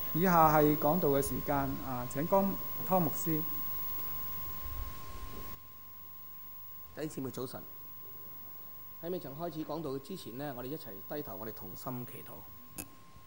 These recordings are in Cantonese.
以下係講道嘅時間，請湯牧師。 弟兄姊妹早晨。喺未曾開始講道之前呢，我哋一齊低頭，我哋同心祈禱。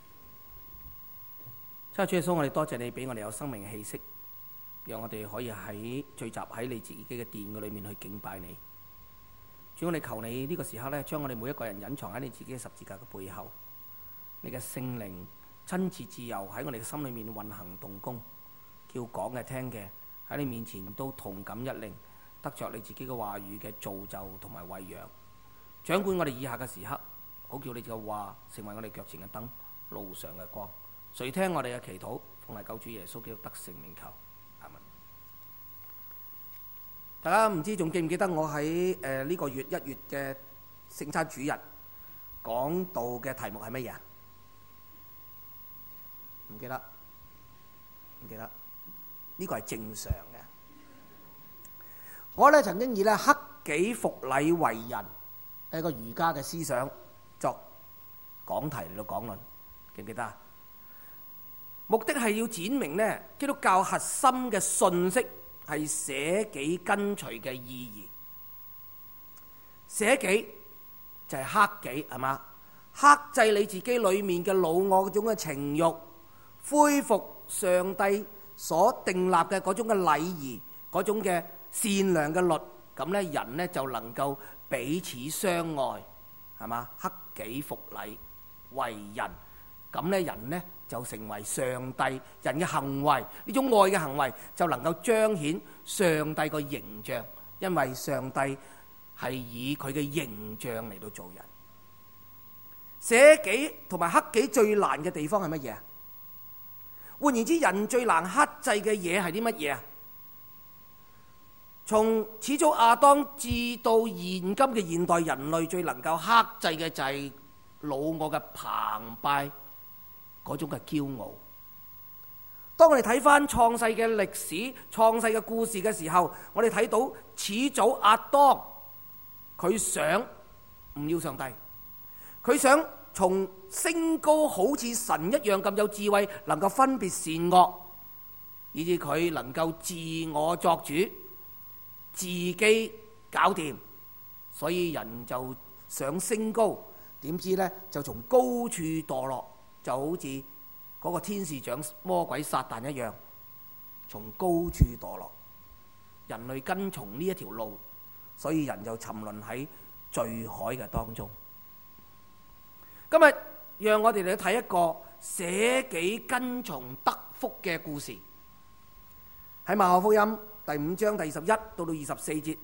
親愛主耶穌，我哋多謝你俾我哋有生命氣息，讓我哋可以聚集喺你自己嘅殿嘅裏面去敬拜你。主，我哋求你呢個時刻呢，將我哋每一個人隱藏喺你自己嘅十字架嘅背後，你嘅聖靈親自自由喺我哋嘅心裏面運行動工，叫講嘅聽嘅喺你面前都同感一靈，得着你自己嘅話語嘅造就同埋餵養，掌管我哋以下嘅時刻，好叫你嘅話成為我哋腳前嘅燈，路上嘅光。垂聽我哋嘅祈禱，奉係救主耶穌基督得勝名求，阿們。大家唔知仲記唔記得我喺呢個月1月嘅聖餐主日講道嘅題目係乜嘢？唔記得，呢個係正常嘅。我曾經以克己復禮為人一個儒家嘅思想作講題嚟到講論，記唔記得？目的係要展明基督教核心嘅信息係捨己跟隨嘅意義。捨己就係克己，係嘛？克制你自己裏面嘅老我嗰種嘅情慾，恢復上帝所訂立嘅嗰種嘅禮儀，嗰種嘅善良嘅律，咁人就能夠彼此相愛，係嘛？克己復禮為人，咁人就成為上帝。人嘅行為，呢種愛嘅行為就能夠彰顯上帝個形象，因為上帝係以佢嘅形象嚟到做人。捨己同埋克己最難嘅地方係乜嘢？換言之，人最難克制嘅嘢係啲乜嘢啊？從始祖亞當至到現今嘅現代人類，最能夠克制嘅就係老我嘅澎湃，嗰種嘅驕傲。當我哋睇翻創世嘅歷史、創世嘅故事嘅時候，我哋睇到始祖亞當，佢想唔要上帝，佢想從升高好似神一樣咁有智慧，能夠分別善惡，以至佢能夠自我作主，自己搞掂。所以人就想升高，點知就從高處墮落，就好似嗰個天使長魔鬼撒旦一樣，從高處墮落。人類跟從呢一條路，所以人就沉淪喺罪海嘅當中。今日讓我哋嚟睇一個捨己跟從得福嘅故事，喺馬可福音第5章第21到24節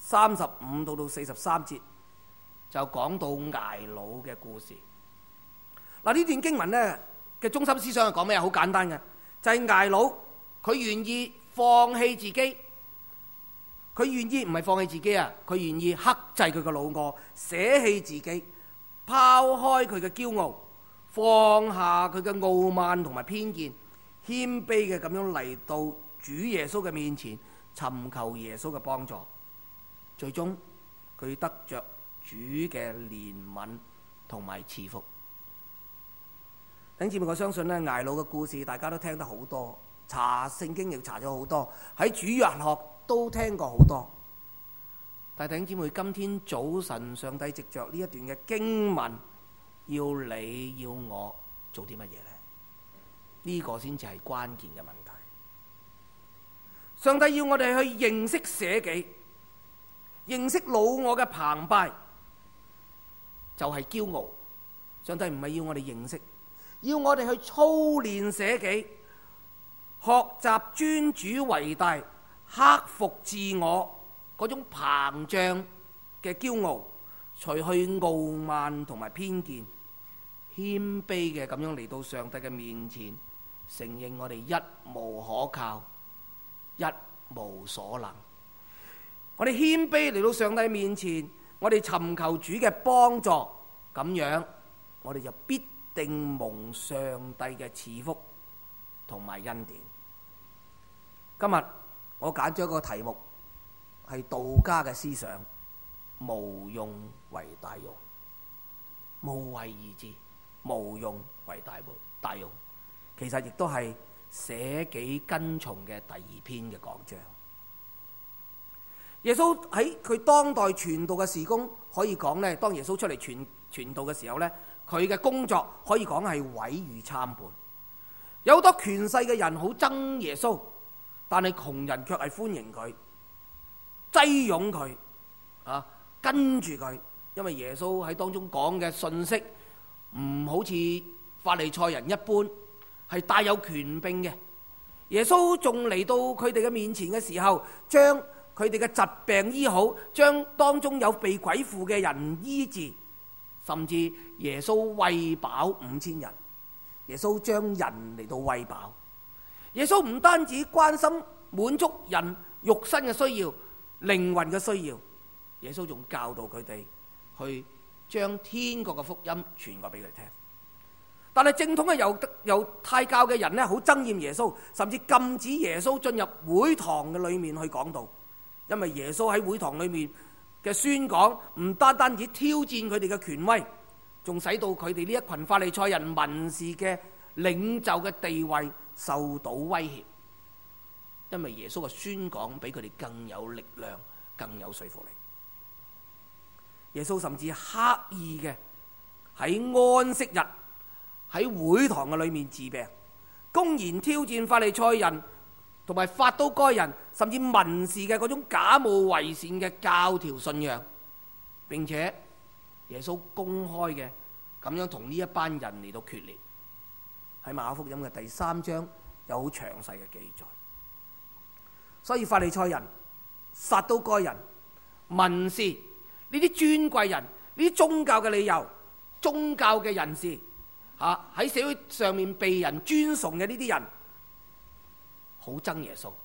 ，35到43節就講到睚魯嘅故事。嗱，呢段經文嘅中心思想係講咩？好簡單嘅，就係睚魯佢願意放棄自己，佢願意唔係放棄自己啊，佢願意克制佢嘅老我，捨棄自己，拋開佢嘅驕傲，放下佢嘅傲慢同埋偏見，謙卑嘅咁樣嚟到主耶穌嘅面前，尋求耶穌嘅幫助。最終佢得着主嘅憐憫同埋賜福。弟兄姊妹，我相信睚魯嘅故事大家都聽得好多，查聖經亦查咗好多，喺主日學都聽過好多。但弟兄姊妹，今天早晨上帝藉着呢一段嘅經文，要你要我做啲乜嘢呢？呢個先至係關鍵嘅問題。上帝要我哋去認識捨己，認識老我嘅澎湃，就係驕傲。上帝唔係要我哋認識，要我哋去操練捨己，學習尊主為大，克服自我嗰種膨脹嘅驕傲，除去傲慢同埋偏見，謙卑嘅咁樣嚟到上帝嘅面前，承認我哋一無可靠，一無所能。我哋謙卑嚟到上帝面前，我哋尋求主嘅幫助，咁樣我哋就必定蒙上帝嘅賜福同埋恩典。今日我揀咗一個題目，係道家嘅思想，無用為大用，無為而治，無用為大用。 其實亦都係捨己跟從嘅第二篇嘅講章。耶穌喺佢當代傳道嘅事工，可以講呢，當耶穌出嚟傳道嘅時候呢，佢嘅工作可以講係毀譽參半。有好多權勢嘅人好憎耶穌，但係窮人卻係歡迎佢，擠擁佢跟住佢，因為耶穌喺當中講嘅信息唔好似法利賽人一般係帶有權柄嘅。耶穌仲嚟到佢哋嘅面前嘅時候，將佢哋嘅疾病醫好，將當中有被鬼附嘅人醫治，甚至耶穌餵飽5000人。耶穌將人嚟到餵飽。耶穌唔單止關心滿足人肉身嘅需要、靈魂嘅需要，耶穌仲教導佢哋去將天國嘅福音傳過俾佢哋聽。但係正統嘅猶太教嘅人呢，好憎厭耶穌，甚至禁止耶穌進入會堂嘅裏面去講道，因為耶穌喺會堂裏面嘅宣講唔單止挑戰佢哋嘅權威，仲使到佢哋呢一群法利賽人文士嘅領袖嘅地位受到威脅，因為耶穌嘅宣講比佢哋更有力量、更有說服力。耶穌甚至刻意嘅喺安息日喺會堂嘅裏面治病，公然挑戰法利賽人同埋法都該人，甚至文士嘅嗰種假冒為善嘅教條信仰，並且耶穌公開嘅咁樣同呢一班人嚟到決裂。喺馬可福音嘅第3章有好詳細嘅記載。所以法利賽人、撒都該人、文士呢啲尊貴人、呢啲宗教嘅理由、宗教嘅人士喺社會上面被人尊崇嘅呢啲人，好憎耶穌。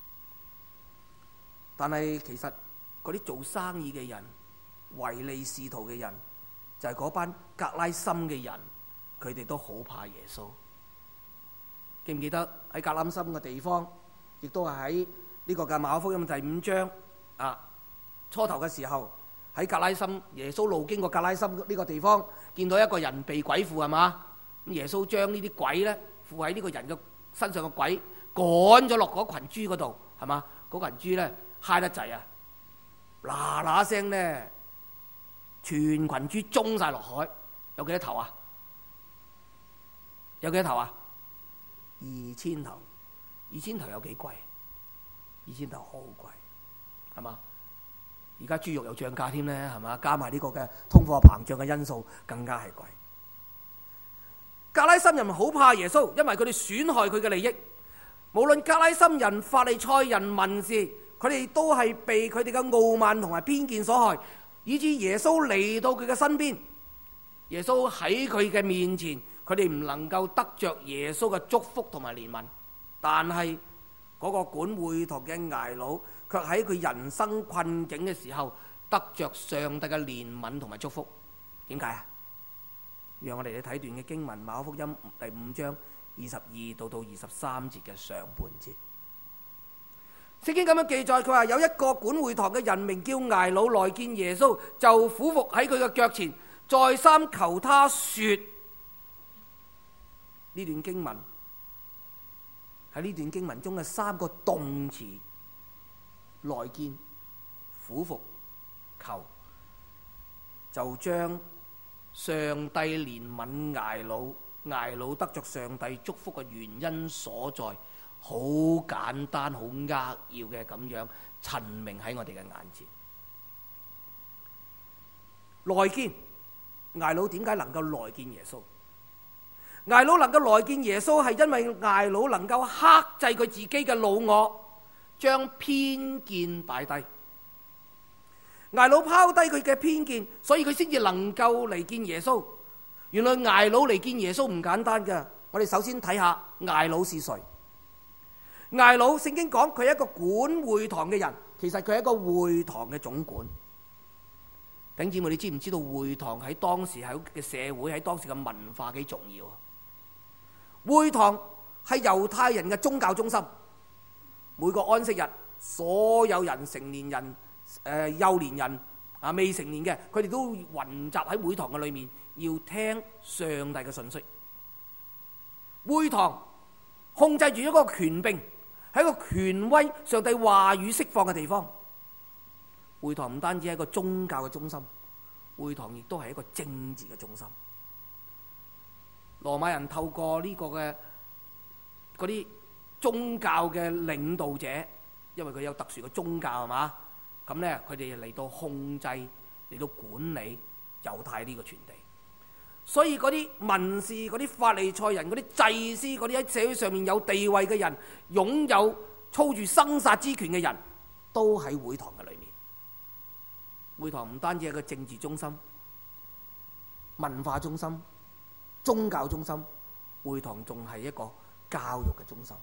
但係其實嗰啲做生意嘅人、唯利是圖嘅人，就係嗰班格拉森嘅人，佢哋都好怕耶穌。記唔記得喺格拉森嘅地方，亦都係喺呢個嘅馬可福音第5章初頭嘅時候，喺格拉森，耶穌路經過格拉森呢個地方，見到一個人被鬼附，係嘛？咁耶穌將呢啲鬼咧附喺呢個人嘅身上嘅鬼趕咗落嗰群豬嗰度，係嘛？嗰群豬咧嗨得滯啊，嗱嗱聲咧，全群豬衝晒落海。有幾多頭啊？有幾多頭啊？2000頭。2000頭有幾貴？2000頭好貴，係嘛？而家豬肉又漲價添咧，係嘛？加埋呢個嘅通貨膨脹嘅因素，更加係貴。格拉森人好怕耶穌，因為佢哋損害佢嘅利益。無論格拉森人、法利賽人、文士，佢哋都係被佢哋嘅傲慢同埋偏見所害，以致耶穌嚟到佢嘅身邊，耶穌喺佢嘅面前，佢哋唔能夠得着耶穌嘅祝福同埋憐憫。但係嗰個管會堂嘅睚魯，卻喺佢人生困境嘅時候，得着上帝嘅憐憫同埋祝福。點解啊？讓我哋嚟睇段嘅經文，馬可福音第5章22到23節嘅上半節。聖經咁樣記載，佢話有一個管會堂嘅人名叫睚魯，來見耶穌，就俯伏喺佢嘅腳前，再三求他說。呢段經文喺呢段經文中嘅3個動詞，來見、俯伏、求，就將上帝憐憫睚魯得着上帝祝福嘅原因所在，好簡單好扼要嘅咁樣陳明喺我哋嘅眼前。來見，睚魯點解能夠來見耶穌？睚魯能夠來見耶穌，係因為睚魯能夠克制佢自己嘅老我，將偏見擺低。睚魯拋低佢嘅偏見，所以佢先至能夠嚟見耶穌。原來睚魯嚟見耶穌唔簡單嘅。我哋首先睇下睚魯是誰。睚魯聖經講佢係一個管會堂嘅人，其實佢係一個會堂嘅總管。弟兄姊妹，你知唔知道會堂喺當時喺嘅社會，喺當時嘅文化幾重要啊？會堂係猶太人嘅宗教中心。每個安息日，所有人，成年人、幼年人未成年嘅，佢哋都雲集喺會堂嘅裏面，要聽上帝嘅信息。 會堂控制住一個權柄，係一個權威上帝話語釋放嘅地方。會堂唔單止係一個宗教嘅中心，會堂亦都係一個政治嘅中心。羅馬人透過呢個嘅嗰啲宗教嘅領導者，因為佢有特殊嘅宗教係嘛，咁呢，佢哋嚟到控制，嚟到管理猶太呢個全地。所以嗰啲文士、嗰啲法利賽人、嗰啲祭司、嗰啲喺社會上面有地位嘅人、擁有操住生殺之權嘅人，都喺會堂嘅裏面。會堂唔單止係個政治中心、文化中心、宗教中心，會堂仲係一個教育嘅中心。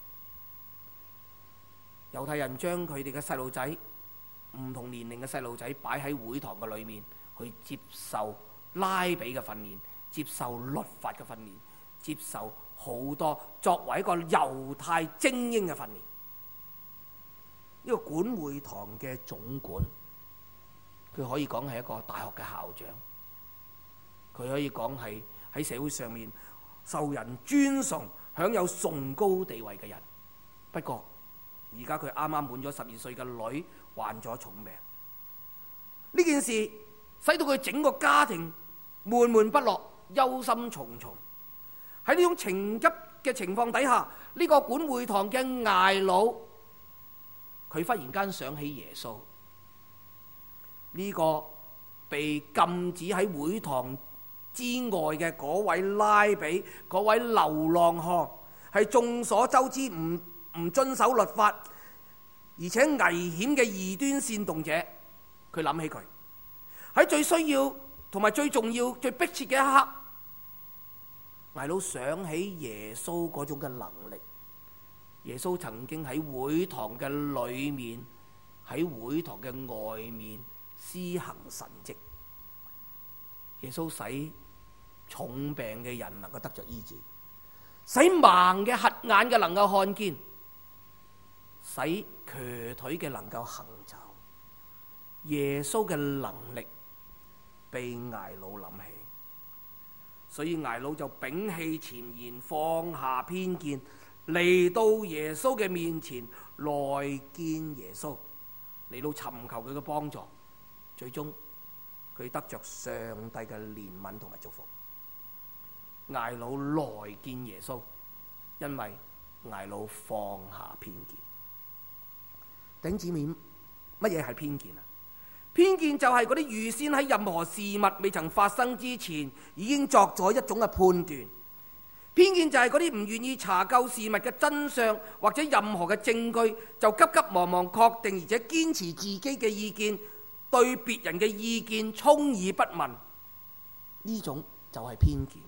猶太人將佢哋嘅細路仔，唔同年齡嘅細路仔擺喺會堂嘅裏面，去接受拉比嘅訓練，接受律法嘅訓練，接受好多作為一個猶太精英嘅訓練。呢個管會堂嘅總管，佢可以講係一個大學嘅校長，佢可以講係喺社會上面受人尊崇、享有崇高地位嘅人。不過而家佢啱啱滿咗12歲嘅女患咗重病，呢件事使到佢整個家庭悶悶不樂、憂心忡忡。喺呢種情急嘅情況底下，呢個管會堂嘅睚魯，佢忽然間想起耶穌。呢個被禁止喺會堂之外嘅嗰位拉比，嗰位流浪漢，係眾所周知唔遵守律法，而且危險嘅異端煽動者。佢諗起佢喺最需要同埋最重要、最迫切嘅一刻，睚魯想起耶穌嗰種嘅能力。耶穌曾經喺會堂嘅裏面，喺會堂嘅外面施行神蹟。耶穌使重病嘅人能夠得着醫治，使盲嘅瞎眼嘅能夠看見，使瘸腿嘅能夠行走。耶穌嘅能力被睚魯諗起，所以睚魯就摒棄前言，放下偏見，嚟到耶穌嘅面前，來見耶穌，嚟到尋求佢嘅幫助。最終佢得着上帝嘅憐憫同埋祝福。睚魯來見耶穌，因為睚魯放下偏見。弟兄姊妹，乜嘢係偏見啊？偏見就係嗰啲預先喺任何事物未曾發生之前，已經作咗一種嘅判斷。偏見就係嗰啲唔願意查究事物嘅真相，或者任何嘅證據，就急急忙忙確定，而且堅持自己嘅意見，對別人嘅意見充耳不聞。呢種就係偏見。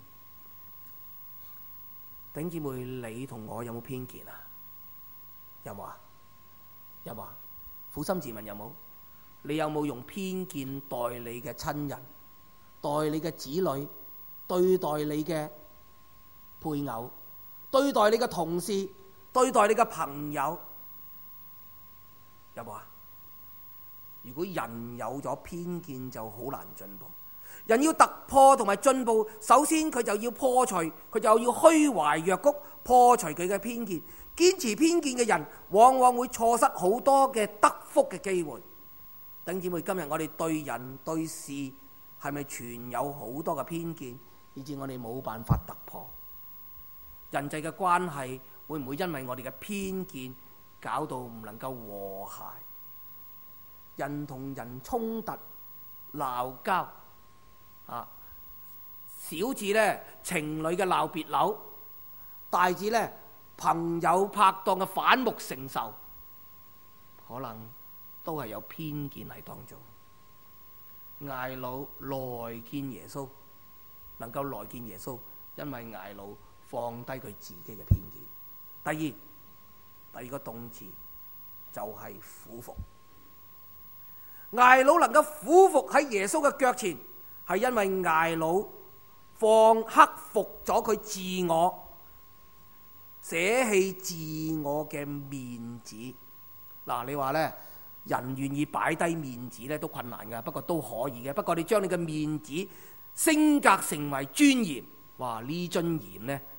弟兄姊妹，你同我有冇偏見啊？有冇啊？有冇啊？苦心自問有冇？你有冇用偏見待你嘅親人、待你嘅子女、對待你嘅配偶、對待你嘅同事、對待你嘅朋友？有冇啊？如果人有咗偏見，就好難進步。人要突破同埋進步，首先佢就要破除，佢就要虛懷若谷，破除佢嘅偏見。堅持偏見嘅人，往往會錯失好多嘅得福嘅機會。弟兄姊妹，今日我哋對人對事係咪存有好多嘅偏見，以致我哋冇辦法突破？人際嘅關係會唔會因為我哋嘅偏見搞到唔能夠和諧？人同人衝突鬧交啊，小至呢情侶嘅鬧別扭，大至呢朋友拍檔嘅反目成仇，可能都係有偏見喺當中。睚魯來見耶穌，能夠來見耶穌，因為睚魯放低佢自己嘅偏見。第二個動詞就係俯伏。睚魯能夠俯伏喺耶穌嘅腳前，係因為睚魯克服咗佢自我，捨棄自我嘅面子。嗱，你話呢？人願意擺低面子咧都困難噶，不過都可以嘅。不過你將你嘅面子升格成為尊嚴，哇！呢尊嚴呢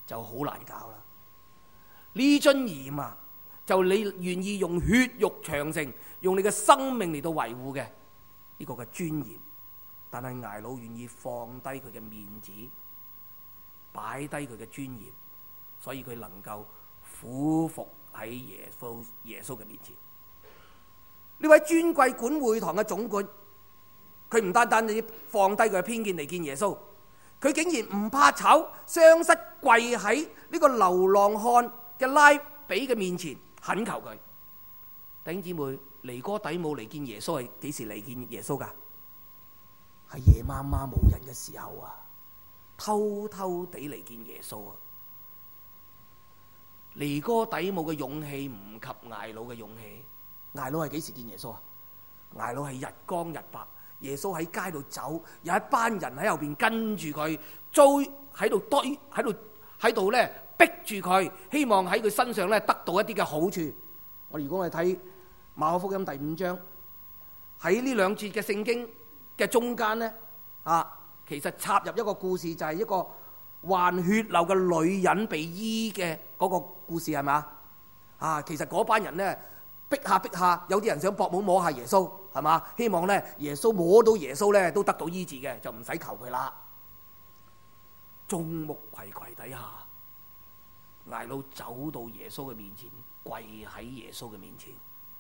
就好難搞啦。呢尊嚴啊，就你願意用血肉長城，用你嘅生命嚟到維護嘅呢個嘅尊嚴，但係睚魯願意放低佢嘅面子，擺低佢嘅尊嚴，所以佢能夠俯伏喺耶穌嘅面前。呢位尊貴管會堂嘅總管，佢唔單單放低佢嘅偏見嚟見耶穌，佢竟然唔怕醜，雙膝跪喺呢個流浪漢嘅拉比嘅面前懇求佢。弟兄姊妹，尼哥底母嚟見耶穌係幾時嚟見耶穌噶？係夜媽媽冇人嘅時候啊，偷偷地嚟見耶穌啊。尼哥底母嘅勇氣唔及睚魯嘅勇氣。睚魯係幾時見耶穌啊？睚魯係日光日白，耶穌喺街度走，有一班人喺後邊跟住佢，追喺度堆喺度咧逼住佢，希望喺佢身上咧得到一啲嘅好處。如果我哋睇馬可福音第5章，喺呢兩節嘅聖經嘅中間咧，其實插入一個故事，就係一個患血漏嘅女人被醫嘅嗰個故事，係咪？其實嗰班人咧逼下，有啲人想搏摸下耶穌，係嘛？希望咧耶穌摸到耶穌咧都得到醫治嘅，就唔使求佢啦。眾目睽睽底下，睚魯走到耶穌嘅面前，跪喺耶穌嘅面前。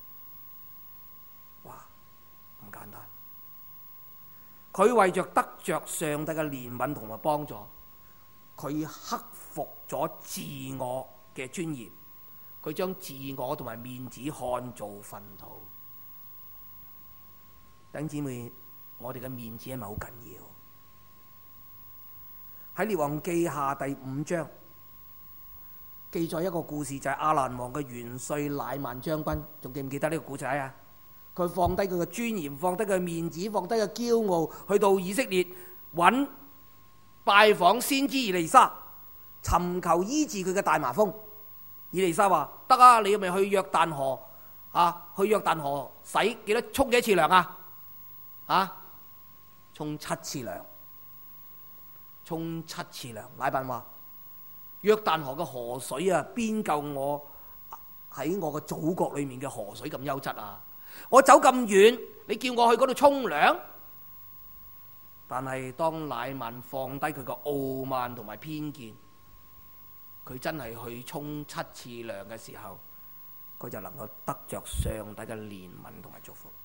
哇，唔簡單！佢為着得着上帝嘅憐憫同埋幫助，佢克服咗自我嘅尊嚴，佢將自我同埋面子看做糞土。弟兄姊妹，我哋嘅面子係咪好緊要？喺列王記下第5章記載一個故事，就係亞蘭王嘅元帥乃縵將軍，仲記唔記得呢個故仔啊？佢放低佢嘅尊嚴，放低佢嘅面子，放低佢嘅驕傲，去到以色列拜訪先知以利沙，尋求醫治佢嘅大麻風。以利沙話：得啊，你咪去約旦河去約旦河洗沖幾次涼啊？沖7次涼。沖7次涼。乃縵話：約旦河嘅河水啊，邊夠我喺我嘅祖國裏面嘅河水咁優質啊！我走咁遠，你叫我去嗰度沖涼？但係當乃縵放低佢嘅傲慢同埋偏見，佢真係去沖7次涼嘅時候，佢就能夠得着上帝嘅憐憫同埋祝福。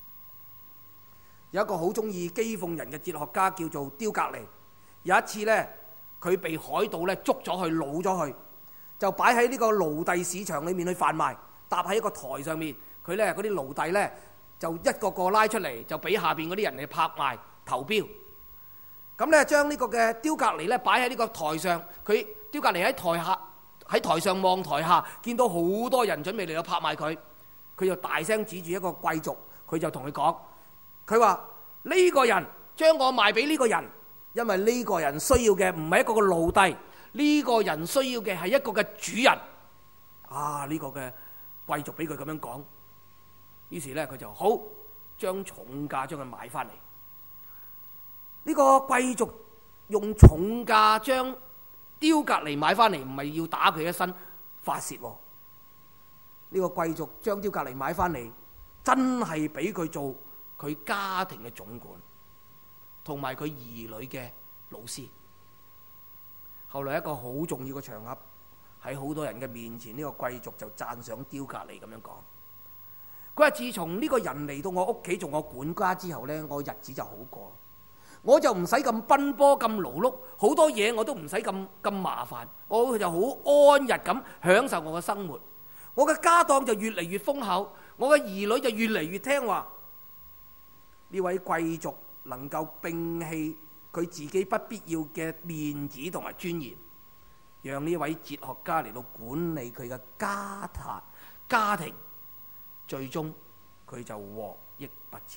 有一個好中意譏諷人嘅哲學家叫做丟格尼，有一次呢，佢被海盜咧捉咗去，擄咗去，就擺喺呢個奴隸市場裏面去販賣，搭喺一個台上面。佢咧嗰啲奴隸咧就一個個拉出嚟，就俾下邊嗰啲人嚟拍賣投標。咁咧將呢個嘅丟格尼咧擺喺呢個台上，佢丟格尼喺台上望台下，見到好多人準備嚟到拍賣佢，佢就大聲指住一個貴族，佢就同佢講，佢話呢個人將我賣俾呢個人，因為呢個人需要嘅唔係一個個奴隸，呢個人需要嘅係一個嘅主人。呢個嘅貴族俾佢咁樣講。於是咧，佢就好將重價將佢買翻嚟。呢個貴族用重價將丟格尼買翻嚟，唔係要打佢一身發洩。呢個貴族將丟格尼買翻嚟，真係俾佢做佢家庭嘅總管，同埋佢兒女嘅老師。後來一個好重要嘅場合，喺好多人嘅面前，呢個貴族就讚賞丟格尼咁樣講。佢話：自從呢個人嚟到我屋企做我管家之後呢，我日子就好過，我就唔使咁奔波咁勞碌，好多嘢我都唔使咁麻煩，我就好安逸咁享受我嘅生活。我嘅家當就越嚟越豐厚，我嘅兒女就越嚟越聽話。呢位貴族能夠摒棄佢自己不必要嘅面子同埋尊嚴，讓呢位哲學家嚟到管理佢嘅家庭。最終佢就獲益不淺。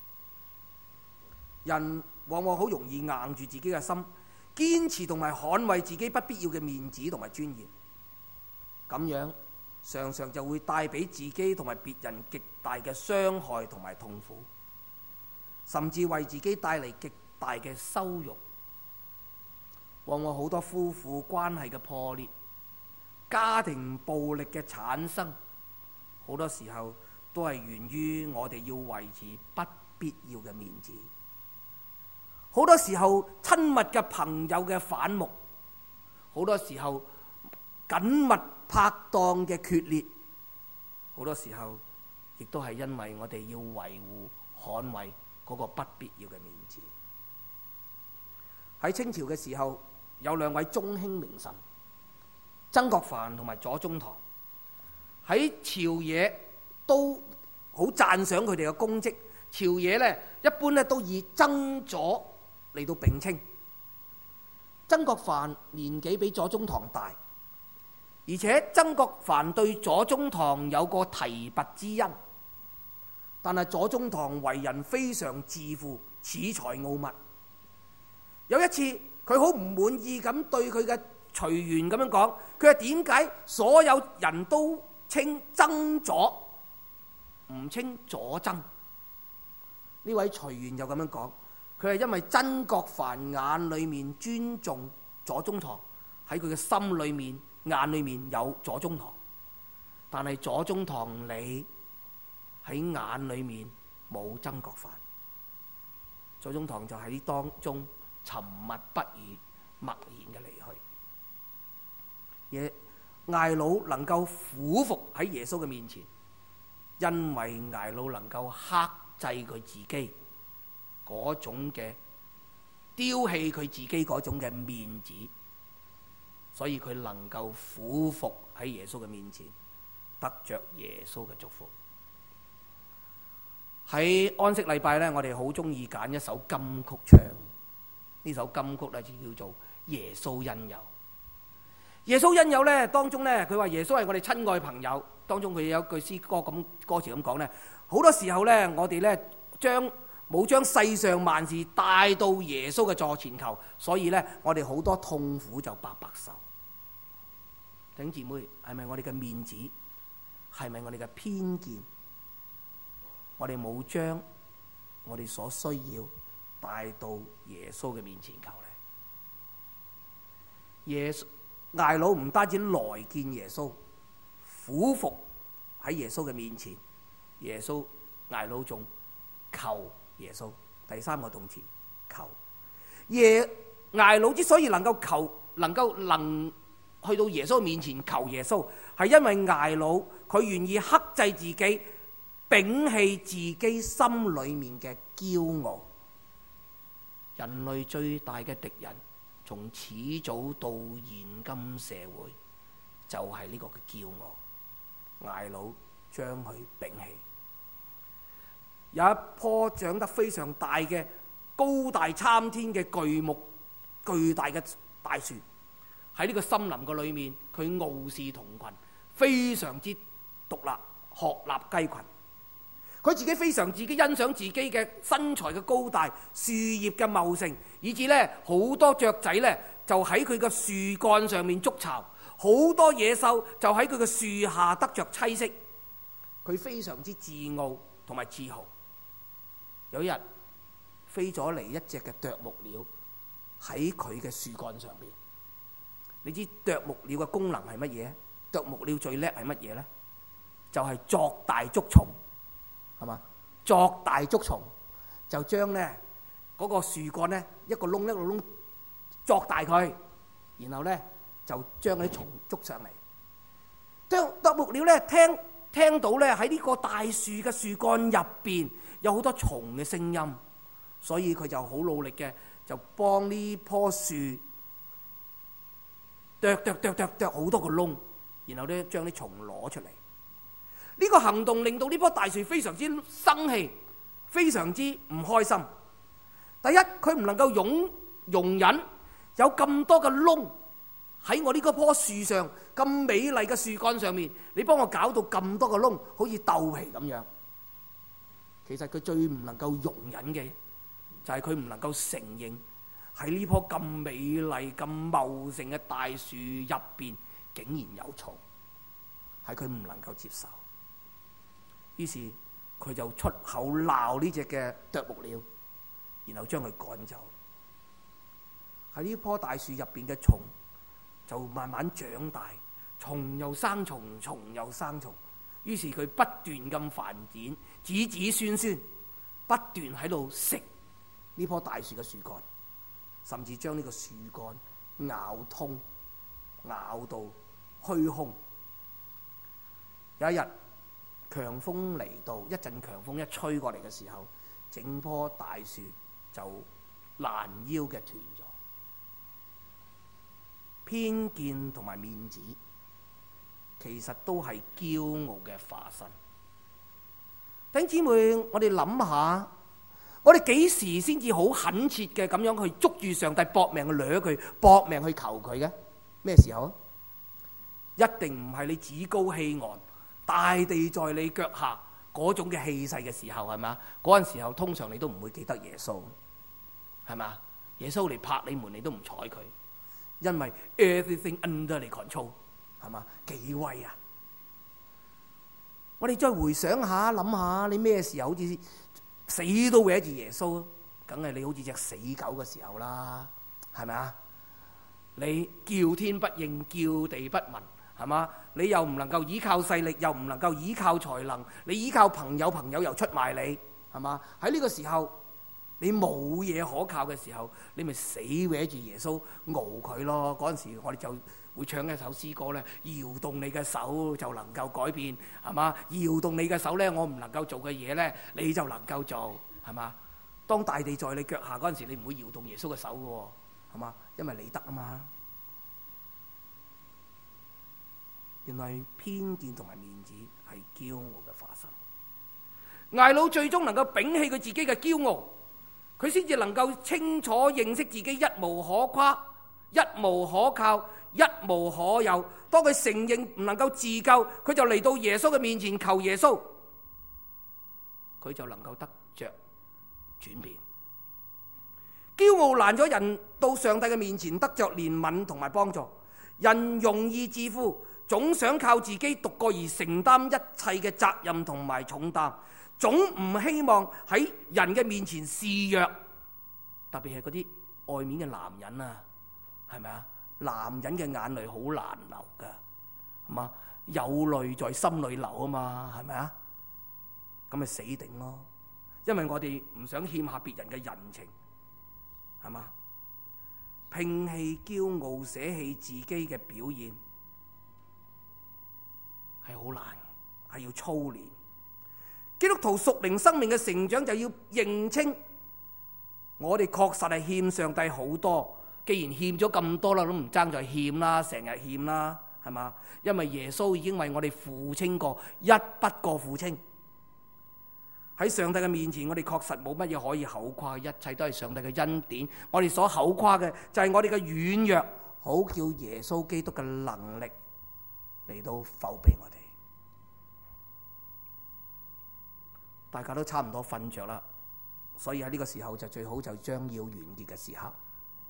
人往往好容易硬住自己嘅心，堅持同埋捍衛自己不必要嘅面子同埋尊嚴，咁樣常常就會帶俾自己同埋別人極大嘅傷害同埋痛苦，甚至為自己帶嚟極大嘅羞辱。 往往好多夫婦關係嘅破裂，家庭暴力嘅產生，好多時候都係源於我哋要維持不必要嘅面子。好多時候親密嘅朋友嘅反目，好多時候緊密拍檔嘅決裂，好多時候亦都係因為我哋要維護捍衛嗰個不必要嘅面子。喺清朝嘅時候，有兩位中興名臣，曾國藩同埋左宗棠，喺朝野都好讚賞佢哋嘅功績。朝野呢，一般呢都以曾左嚟到並稱。曾國藩年紀比左宗棠大，而且曾國藩對左宗棠有個提拔之恩，但係左宗棠為人非常自負，恃才傲物。有一次佢好唔滿意咁對佢嘅隨員咁樣講，佢話點解所有人都稱曾左，唔稱左曾？呢位隨員就咁樣講，佢係因為曾國藩眼裏面尊重左宗棠，喺佢嘅心裏面眼裏面有左宗棠，但係左宗棠你喺眼裏面冇曾國藩。左宗棠就喺當中沉默不語，默然嘅離去。睚魯能夠俯伏喺耶穌嘅面前，因為睚魯能夠克制佢自己嗰種嘅丟棄佢自己嗰種嘅面子，所以佢能夠俯伏喺耶穌嘅面前，得着耶穌嘅祝福。喺安息禮拜呢，我哋好中意揀一首金曲唱。呢首金曲呢就叫做耶穌恩友。耶穌恩友呢，當中呢，佢話耶穌係我哋親愛朋友。當中佢有句詩歌咁歌詞咁講呢，好多時候呢，我哋呢冇將世上萬事帶到耶穌嘅座前求，所以呢，我哋好多痛苦就白白受。弟兄姊妹，係咪我哋嘅面子？係咪我哋嘅偏見？我哋冇將我哋所需要帶到耶穌嘅面前求呢？睚魯唔單止來見耶穌，俯伏喺耶穌嘅面前，睚魯仲求耶穌。第三個動詞求。睚魯之所以能夠去到耶穌面前求耶穌，係因為睚魯佢願意克制自己，摒棄自己心裏面嘅驕傲。人類最大嘅敵人，從始祖到現今社會，就係呢個嘅驕傲。睚魯將佢摒棄。有一棵長得非常大嘅高大參天嘅巨大嘅大樹，喺呢個森林嘅裏面，佢傲視同群，非常之獨立，鶴立雞群。佢自己非常欣賞自己嘅身材嘅高大，樹葉嘅茂盛，以至呢好多雀仔呢就喺佢嘅樹幹上面築巢，好多野獸就喺佢嘅樹下得着棲息。佢非常之自傲同埋自豪。有一日飛咗嚟一隻嘅啄木鳥喺佢嘅樹幹上面。你知啄木鳥嘅功能係乜嘢？啄木鳥最叻係乜嘢呢？就係鑿大捉蟲，係嘛？鑿大捉蟲就將呢嗰個樹幹呢一個窿鑿大佢，然後呢就將啲蟲捉上嚟。啄木鳥呢聽到呢喺呢個大樹嘅樹幹入邊有好多蟲嘅聲音，所以佢就好努力嘅就幫呢棵樹啄好多個窿，然後呢將啲蟲攞出嚟。呢個行動令到呢棵大樹非常之生氣，非常之唔開心。第一，佢唔能夠容忍有咁多嘅窿喺我呢棵樹上，咁美麗嘅樹幹上面，你幫我搞到咁多個窿，好似豆皮咁樣。其實佢最唔能夠容忍嘅就係佢唔能夠承認喺呢棵咁美麗咁茂盛嘅大樹入邊竟然有蟲，係佢唔能夠接受。於是佢就出口鬧呢隻嘅啄木鳥，然後將佢趕走。 喺呢棵大樹入邊嘅蟲就慢慢長大，蟲又生蟲，蟲又生蟲，於是佢不斷咁繁衍，子子孫孫不斷喺度食呢棵大樹嘅樹幹，甚至將呢個樹幹咬通，咬到虛空。有一日強風嚟到，一陣強風一吹過嚟嘅時候，整棵大樹就攔腰嘅斷咗。偏見同埋面子其實都係驕傲嘅化身。弟兄姊妹，我哋諗下，我哋幾時先至好懇切嘅咁樣去捉住上帝，搏命去掠佢，搏命去求佢嘅？咩時候？一定唔係你趾高氣昂，大地在你腳下嗰種嘅氣勢嘅時候，係嘛？嗰陣時候通常你都唔會記得耶穌，係嘛？耶穌嚟拍你門，你都唔睬佢，因為 everything under 你 control， 係嘛？幾威啊！我哋再回想下，諗下你咩時候好似死都搲住耶穌？梗係你好似隻死狗嘅時候啦，係咪啊？你叫天不應，叫地不聞，係嘛？你又唔能夠依靠勢力，又唔能夠依靠才能，你依靠朋友，朋友又出賣你，係嘛？喺呢個時候，你冇嘢可靠嘅時候，你咪死搲住耶穌熬佢咯。嗰陣時我哋就會唱一首詩歌咧，搖動你嘅手就能夠改變，係嘛？搖動你嘅手咧，我唔能夠做嘅嘢咧，你就能夠做，係嘛？當大地在你腳下嗰陣時，你唔會搖動耶穌嘅手嘅，係嘛？因為你得啊嘛。原來偏見同埋面子係驕傲嘅化身。睚魯最終能夠摒棄佢自己嘅驕傲，佢先至能夠清楚認識自己一無可誇、一無可靠、一無可有。當佢承認唔能夠自救，佢就嚟到耶穌嘅面前求耶穌，佢就能夠得着轉變。驕傲攔咗人到上帝嘅面前得着憐憫同埋幫助。人容易自負，總想靠自己獨個而承擔一切嘅責任同埋重擔，總唔希望喺人嘅面前示弱。特別係嗰啲外面嘅男人啊，係咪啊？男人嘅眼淚好難流噶，係嘛？有淚在心裏流啊嘛，係咪啊？咁咪死定咯，因為我哋唔想欠下別人嘅人情，係嘛？摒棄驕傲，捨棄自己嘅表現係好難，係要操練。基督徒屬靈生命嘅成長就要認清，我哋確實係欠上帝好多。既然欠咗咁多啦，都唔爭再欠啦，成日欠啦，係嘛？因為耶穌已經為我哋付清過，一筆過付清。喺上帝嘅面前，我哋確實冇乜嘢可以口誇，一切都係上帝嘅恩典。我哋所口誇嘅就係我哋嘅軟弱，好叫耶穌基督嘅能力嚟到覆庇我哋。大家都差唔多瞓着啦，所以喺呢個時候就最好就將要完結嘅時刻。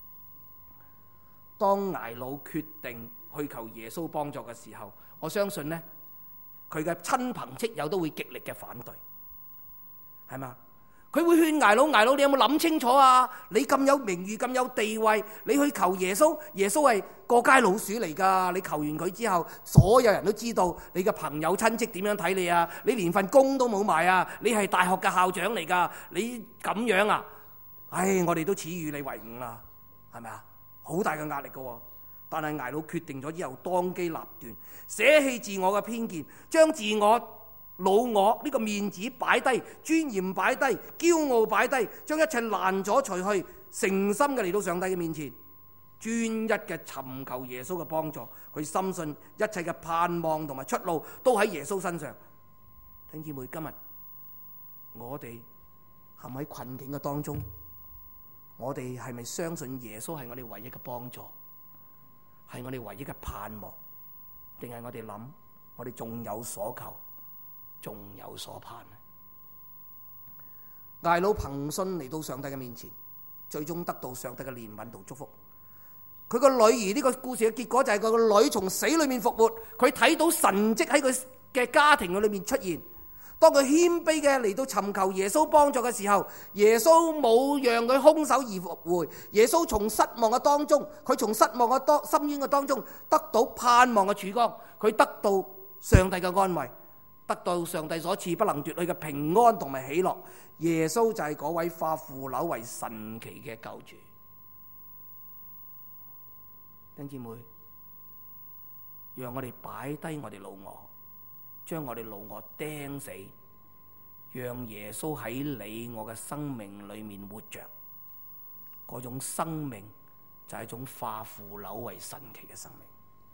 當睚魯決定去求耶穌幫助嘅時候，我相信呢，佢嘅親朋戚友都會極力嘅反對。係嘛？佢會勸睚魯，睚魯，你有冇諗清楚啊？你咁有名譽，咁有地位，你去求耶穌，耶穌係過街老鼠嚟噶。你求完佢之後，所有人都知道你嘅朋友親戚點樣睇你啊？你連份工都冇埋啊！你係大學嘅校長嚟噶，你咁樣啊？唉，我哋都恥與你為伍啦，係咪啊？好大嘅壓力噶。但係睚魯決定咗之後，當機立斷，捨棄自我嘅偏見，將自我老我呢個面子擺低，尊嚴擺低，驕傲擺低，將一切攔阻除去，誠心嘅嚟到上帝嘅面前，專一嘅尋求耶穌嘅幫助。佢深信一切嘅盼望同埋出路都喺耶穌身上。弟兄姊妹，今日我哋陷喺困境嘅當中，我哋係咪相信耶穌係我哋唯一嘅幫助，係我哋唯一嘅盼望，定係我哋諗我哋仲有所求，仲有所盼？睚魯憑信嚟到上帝嘅面前，最終得到上帝嘅憐憫同祝福。佢個女兒，呢個故事嘅結果就係佢個女從死裏面復活，佢睇到神蹟喺佢嘅家庭裏面出現。 當佢謙卑嘅嚟到尋求耶穌幫助嘅時候，耶穌冇讓佢空手而復回。耶穌從失望嘅當中，佢從失望嘅深淵嘅當中得到盼望嘅曙光，佢得到上帝嘅安慰，得到上帝所賜不能奪去嘅平安同埋喜樂。耶穌就係嗰位化腐朽為神奇嘅救主。弟兄姊妹，讓我哋擺低我哋老我，將我哋老我釘死，讓耶穌喺你我嘅生命裏面活着。嗰種生命就係一種化腐朽為神奇嘅生命。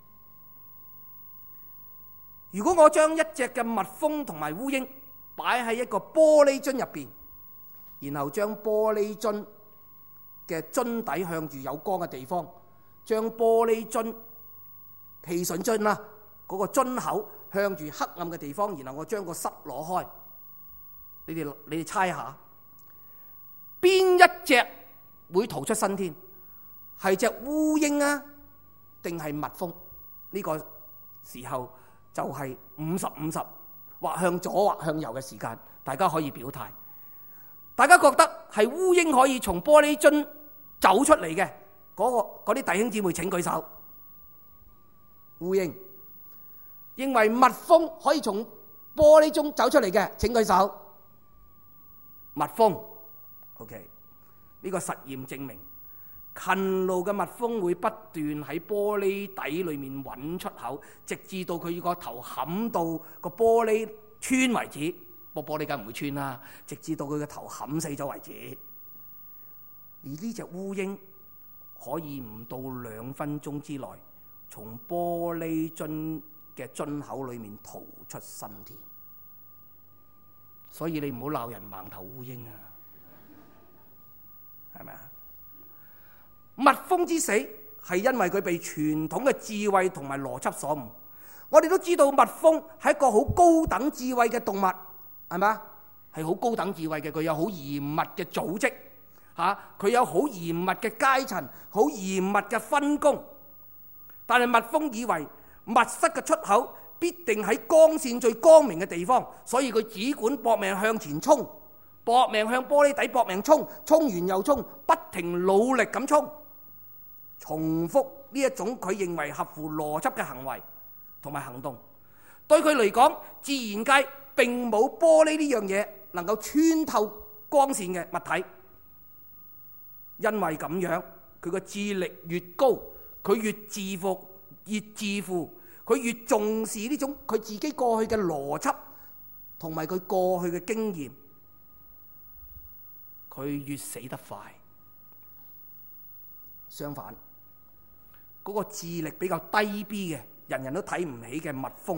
如果我將一隻嘅蜜蜂同埋烏蠅擺喺一個玻璃樽入邊，然後將玻璃樽嘅樽底向住有光嘅地方，將玻璃樽汽水樽啦，嗰個樽口向住黑暗嘅地方，然後我將個塞攞開。你哋猜下，邊一隻會逃出生天？係隻烏蠅啊，定係蜜蜂？呢個時候就係50-50，或向左或向右嘅時間，大家可以表態。大家覺得係烏蠅可以從玻璃樽走出嚟嘅，嗰啲弟兄姊妹請舉手。烏蠅。認為蜜蜂可以從玻璃中走出嚟嘅，請舉手。蜜蜂 ，OK， 呢個實驗證明，勤勞嘅蜜蜂會不斷喺玻璃底裏面揾出口，直至到佢個頭冚到個玻璃穿為止。個玻璃梗唔會穿啦，直至到佢個頭冚死咗為止。而呢隻烏蠅可以唔到2分鐘之內，從玻璃樽嘅樽口裏面逃出生天。所以你唔好鬧人盲頭烏蠅啊，係咪啊？蜜蜂之死係因為佢被傳統嘅智慧同埋邏輯所誤。我哋都知道蜜蜂係一個好高等智慧嘅動物，係咪啊？係好高等智慧嘅，佢有好嚴密嘅組織，佢有好嚴密嘅階層，好嚴密嘅分工。但係蜜蜂以為密室嘅出口必定喺光線最光明嘅地方，所以佢只管搏命向前衝，搏命向玻璃底搏命衝，衝完又衝，不停努力咁衝，重複呢一種佢認為合乎邏輯嘅行為同埋行動。對佢嚟講，自然界並冇玻璃呢樣嘢能夠穿透光線嘅物體，因為咁樣佢個智力越高，佢越自負，佢越重視呢種佢自己過去嘅邏輯同埋佢過去嘅經驗，佢越死得快。相反，嗰個智力比較低 B 嘅，人人都睇唔起嘅蜜蜂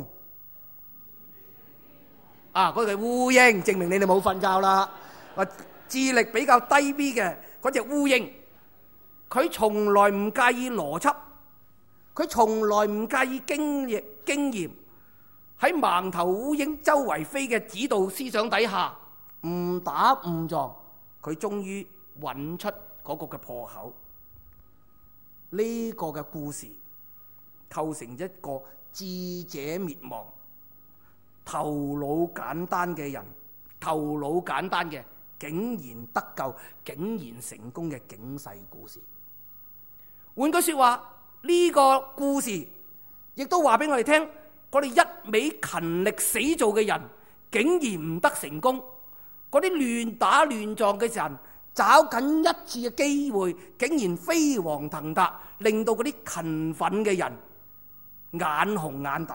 嗰隻烏蠅，證明你哋冇瞓覺啦。智力比較低 B 嘅嗰隻烏蠅，佢從來唔介意邏輯，佢從來唔介意經驗。喺盲頭烏蠅周圍飛嘅指導思想底下，誤打誤撞，佢終於揾出嗰個嘅破口。呢個嘅故事構成一個智者滅亡、頭腦簡單嘅人，頭腦簡單嘅竟然得救、竟然成功嘅警世故事。換句說話，呢個故事亦都話俾我哋聽，我哋一味勤力死做嘅人，竟然唔得成功。嗰啲亂打亂撞嘅人，找緊一次嘅機會，竟然飛黃騰達，令到嗰啲勤奮嘅人眼紅眼突。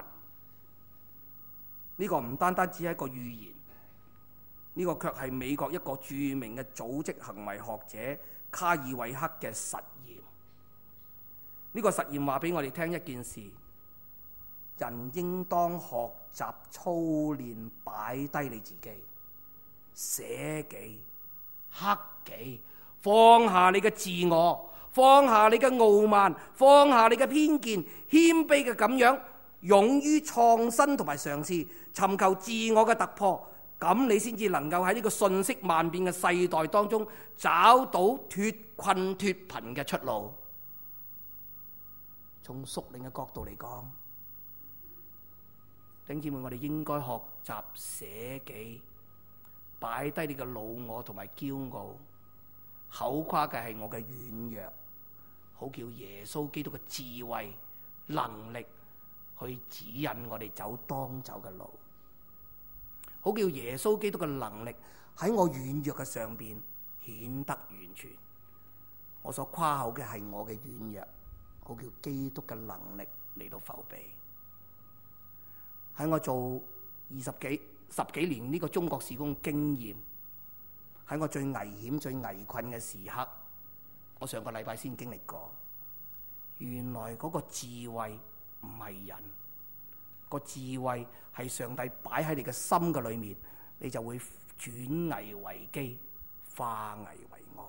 呢個唔單單只係一個預言，呢個卻係美國一個著名嘅組織行為學者卡爾韋克嘅實驗。呢個實驗話俾我哋聽一件事：人應當學習操練擺低你自己，捨己、克己，放下你嘅自我，放下你嘅傲慢，放下你嘅偏見，謙卑嘅咁樣勇於創新同埋嘗試，尋求自我嘅突破，咁你先至能夠喺呢個瞬息萬變嘅世代當中找到脫困脫貧嘅出路。從屬靈嘅角度嚟講， 弟兄姊妹，我哋應該學習捨己，擺低你嘅老我同埋驕傲，口誇嘅係我嘅軟弱，好叫耶穌基督嘅智慧能力去指引我哋走當走嘅路，好叫耶穌基督嘅能力喺我軟弱嘅上邊顯得完全。我所誇口嘅係我嘅軟弱，好叫基督嘅能力嚟到覆庇。喺我做十幾年呢個中國事工經驗，喺我最危險最危困嘅時刻，我上個禮拜先經歷過，原來嗰個智慧唔係人，個智慧係上帝擺喺你嘅心嘅裏面，你就會轉危為機，化危為安。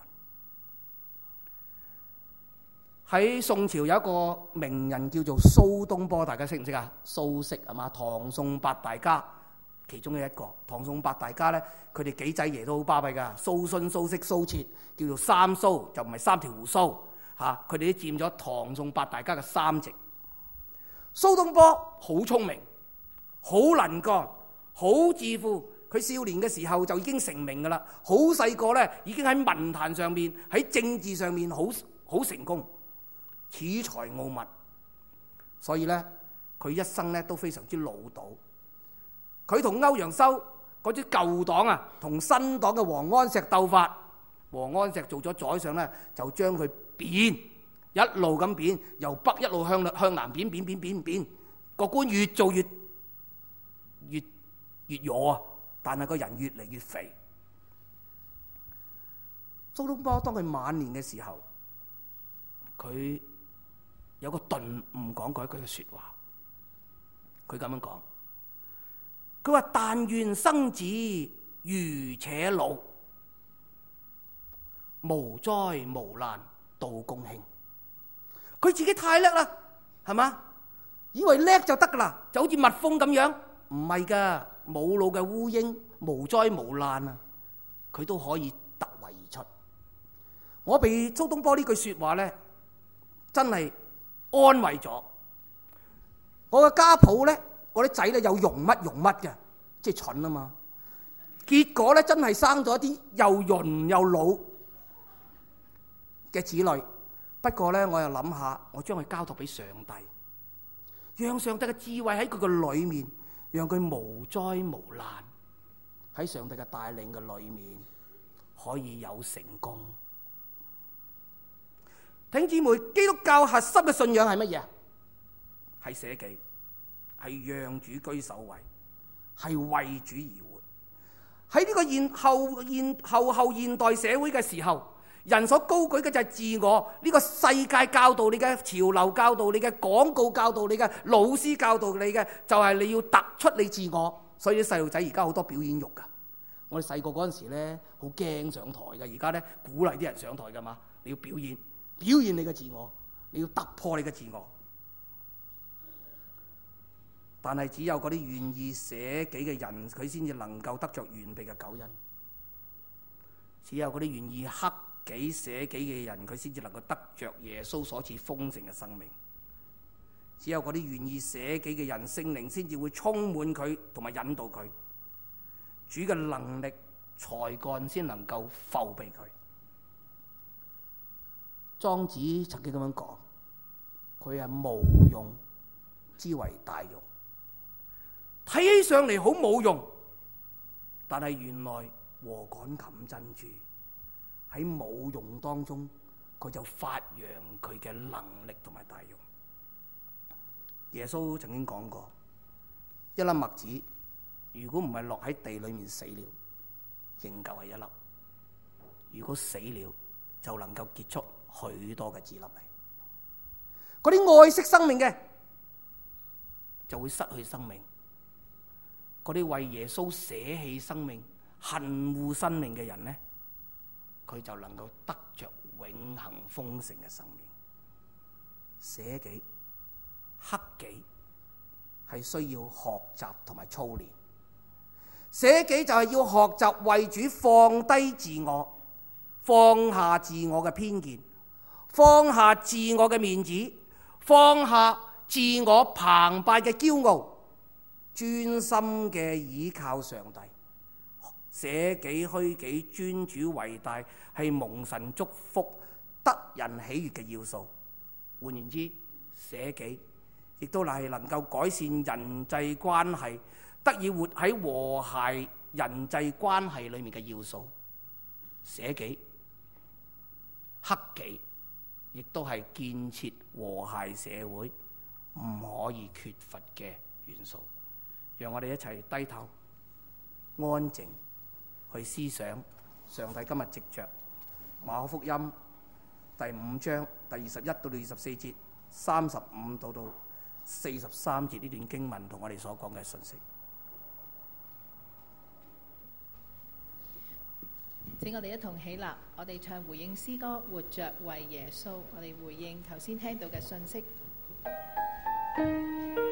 喺宋朝有一個名人叫做蘇東坡，大家識唔識啊？蘇軾係嘛？唐宋八大家其中嘅一個。唐宋八大家呢，佢哋幾仔爺都好巴閉㗎。蘇洵、蘇軾、蘇轍，叫做三蘇，就唔係三條胡鬚嚇。佢哋都佔咗唐宋八大家嘅3席。蘇東坡好聰明，好能幹，好自負。佢少年嘅時候就已經成名㗎啦。好細個呢，已經喺文壇上面、喺政治上面好成功。恃才傲物，所以咧佢一生咧都非常之潦倒。佢同歐陽修嗰啲舊黨啊，同新黨嘅王安石鬥法。王安石做咗宰相咧，就將佢貶，一路咁貶，由北一路向南貶，個官越做越弱啊！但係個人越嚟越肥。蘇東坡當佢晚年嘅時候，佢有個頓悟講過一句嘅說話，佢咁樣講，佢話但願生子愚且老，無災無難到公卿。佢自己太叻啦，係嘛？以為叻就得噶啦，就好似蜜蜂咁樣，唔係噶，冇腦嘅烏蠅，無災無難啊，佢都可以突圍而出。我被蘇東坡呢句說話咧，真係安慰咗。我嘅家譜咧，我啲仔咧有容乜嘅，即係蠢啊嘛。結果咧真係生咗一啲又容又老嘅子女。不過咧，我又諗下，我將佢交託俾上帝，讓上帝嘅智慧喺佢嘅裏面，讓佢無災無難，喺上帝嘅帶領嘅裏面可以有成功。弟兄姊妹，基督教核心嘅信仰係乜嘢？係捨己，係讓主居首位，係為主而活。喺呢個後現代社會嘅時候，人所高舉嘅就係自我。呢個世界教導你嘅，潮流教導你嘅，廣告教導你嘅，老師教導你嘅，就係你要突出你自我。所以啲細路仔而家好多表演欲噶。我哋細個嗰陣時咧，好驚上台噶。而家咧鼓勵啲人上台噶嘛，你要表現你嘅自我，你要突破你嘅自我。但係只有嗰啲願意捨己嘅人，佢先至能夠得着完備嘅救恩。只有嗰啲願意克己捨己嘅人，佢先至能夠得着耶穌所賜豐盛嘅生命。只有嗰啲願意捨己嘅人，聖靈先至會充滿佢，同埋引導佢。主嘅能力才幹先能夠覆庇佢。莊子曾經咁樣講，佢係無用之為大用。睇起上嚟好冇用，但係原來禾稈冚珍珠，喺冇用當中，佢就發揚佢嘅能力同埋大用。耶穌曾經講過，一粒麥子如果唔係落喺地裏面死了，仍舊係一粒；如果死了，就能夠結出許多嘅子粒嚟。嗰啲愛惜生命嘅就會失去生命，嗰啲為耶穌捨棄生命、恨惡生命嘅人呢，佢就能夠得着永恆豐盛嘅生命。捨己、克己係需要學習同埋操練。捨己就係要學習為主放低自我，放下自我嘅偏見，放下自我嘅面子，放下自我澎湃嘅驕傲， 專心嘅倚靠上帝，捨己虛己，尊主為大，係蒙神祝福、得人喜悅嘅要素。換言之，捨己亦都係能夠改善人際關係，得以活喺和諧人際關係裏面嘅要素。捨己、克己，亦都係建設和諧社會唔可以缺乏嘅元素。讓我哋一齊低頭安靜去思想上帝今日藉着馬可福音第5章第21到24節、35到43節呢段經文同我哋所講嘅信息。 請我哋一同起立，我哋唱回應詩歌《活着為耶穌》，我哋回應頭先聽到嘅信息。